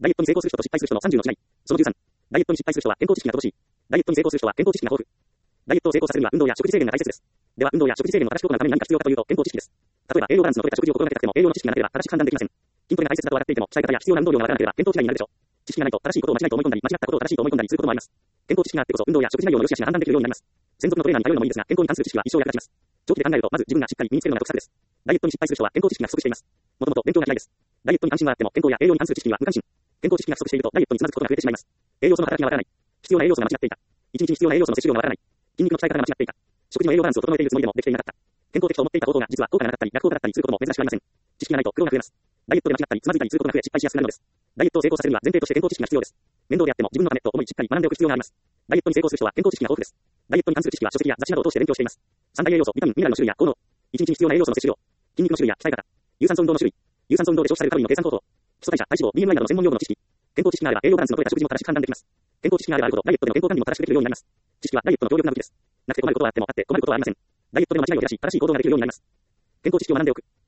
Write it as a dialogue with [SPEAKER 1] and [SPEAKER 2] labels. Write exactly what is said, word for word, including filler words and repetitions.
[SPEAKER 1] ダイエットに成功する人と失敗する人のさんじゅうの違い。そのじゅうさん。ダイエットに失敗する人は健康知識が乏しい。ダイエットに成功する人は健康知識が豊富。ダイエットを成功させるには運動や食事制限が大切です。では運動や食事制限を正しく行うために何か必要かというと健康知識です。例えば栄養バランスの取れた食事を心がけたくても栄養の知識がなければ正しく判断できません。筋トレが大切だと分かっていても鍛え方や必要な運動量が分からなければ健康嫌いになるでしょう。知識がないと正しいことを間違いと思い込んだり間違ったことを正しいと思い込んだりすることもあります。健康知識があってこそ運動や食事内容の良し悪しが判断できるようになります。専属のトレーナーに通うのもいいですが健康に関する知識は一生役立ちます。長期で考えるとまず自分がしっかり身につけるのが得策です。ダイエットに失敗する人は健康知識が不足しています。もともと勉強が嫌いです。ダイエットに関心があっても健康や栄養に関する知識には無関心。健康知識が不足しているとダイエットにつまずくことが増えてしまいます。栄養素の働きがわからない。必要な栄養素が間違っていた。一日に必要な栄養素の摂取量がわからない。筋肉の鍛え方が間違っていた。食事の栄養バランスを整えているつもりでもできていなかった。健康的と思っていた方法が実は効果がなかったり逆効果だったりすることも珍しくありません。知識がないと苦労が増えます。ダイエットで間違ったりつまずいたりすることが増え失敗しやすくなるのです。ダイエットを成功させるには前提として健康知識が必要です。面倒であっても自分のためと思いしっかり学んでおく必要があります。ダイエットに成功する人は健康知識が豊富です。ダイエットに関する知識は書籍や雑誌などを通して勉強しています。三大栄養素、ビタミン、ミネラルの種類や効能。一日に必要な栄養素の摂取量。筋肉の種類や鍛え方。有酸素運動の種類。有酸素運動で消費されるカロリーの計算方法。基礎代謝、体脂肪、ビーエムアイ などの専門用語の知識。健康知識があれば栄養バランスの取れた食事も正しく判断できます。健康知識があればあるほどダイエットでの健康管理も正しくできるようになります。知識はダイエットの強力な武器です。なくて困ることはあってもあって困ることはありません。ダイエットでの間違いを減らし正しい行動ができるようになります。健康知識を学んでおく。